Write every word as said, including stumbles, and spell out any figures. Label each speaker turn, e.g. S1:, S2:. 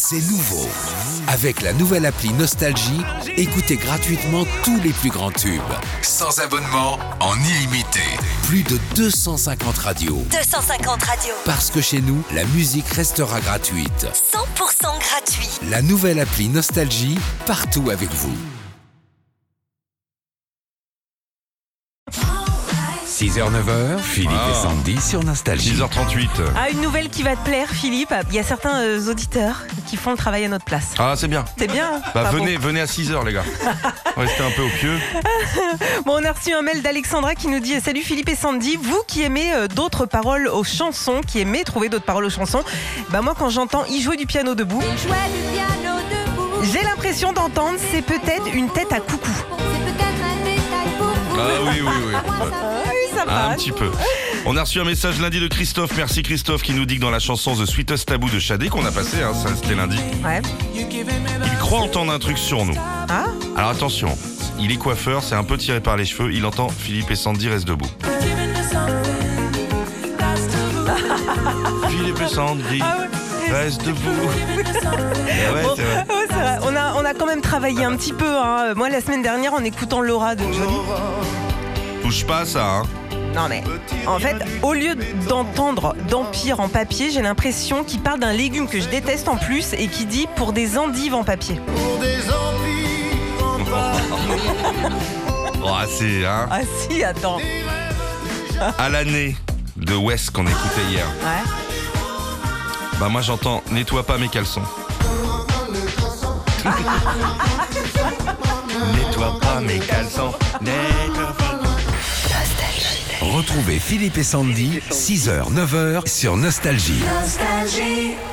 S1: C'est nouveau. Avec la nouvelle appli Nostalgie, écoutez gratuitement tous les plus grands tubes. Sans abonnement, en illimité. Plus de deux cent cinquante radios.
S2: deux cent cinquante radios.
S1: Parce que chez nous, la musique restera gratuite.
S2: cent pour cent gratuit.
S1: La nouvelle appli Nostalgie, partout avec vous. six heures neuf heures, Philippe
S3: Ah.
S1: et Sandy sur Nostalgie.
S3: six heures trente-huit.
S4: Ah, une nouvelle qui va te plaire, Philippe. Il y a certains euh, auditeurs qui font le travail à notre place.
S3: Ah, c'est bien.
S4: C'est bien. hein
S3: Bah,
S4: Pas
S3: venez, venez à six heures, les gars. Restez un peu au pieu.
S4: Bon, on a reçu un mail d'Alexandra qui nous dit « Salut Philippe et Sandy, vous qui aimez euh, d'autres paroles aux chansons, qui aimez trouver d'autres paroles aux chansons, bah moi quand j'entends « Il jouait du piano debout »,
S5: Il jouait du piano debout.
S4: j'ai l'impression d'entendre « C'est peut-être une tête à coucou
S5: C'est peut-être un détail pour vous.
S3: Ah oui, oui, oui.
S5: Moi, ça va. »
S4: Oui, ça
S3: Un
S4: passe.
S3: petit peu. On a reçu un message lundi de Christophe. Merci Christophe qui nous dit que dans la chanson The Sweetest Taboo de Shadé qu'on a passé, hein, ça c'était lundi,
S4: Ouais.
S3: il croit entendre un truc sur nous.
S4: Ah,
S3: Alors attention, il est coiffeur, c'est un peu tiré par les cheveux, il entend Philippe et Sandy restent debout. Philippe et Sandy
S4: ah ouais.
S3: restent debout. Ah ouais,
S4: Bon,
S3: c'est vrai.
S4: ouais, c'est vrai. On a, on a quand même travaillé un petit peu. Hein. Moi, la semaine dernière, en écoutant Laura de Johnny.
S3: Touche pas à ça, hein.
S4: Non, mais en fait, au lieu d'entendre d'Empire en papier, j'ai l'impression qu'il parle d'un légume que je déteste en plus et qui dit pour des endives en papier.
S3: Oh, c'est, hein.
S4: Ah si, attends.
S3: À l'année de West qu'on écoutait hier.
S4: Ouais.
S3: Bah moi j'entends nettoie pas mes caleçons. Nettoie pas mes caleçons. Nettoie pas.
S1: Retrouvez Philippe et Sandy, six heures neuf heures sur Nostalgie.
S2: Nostalgie.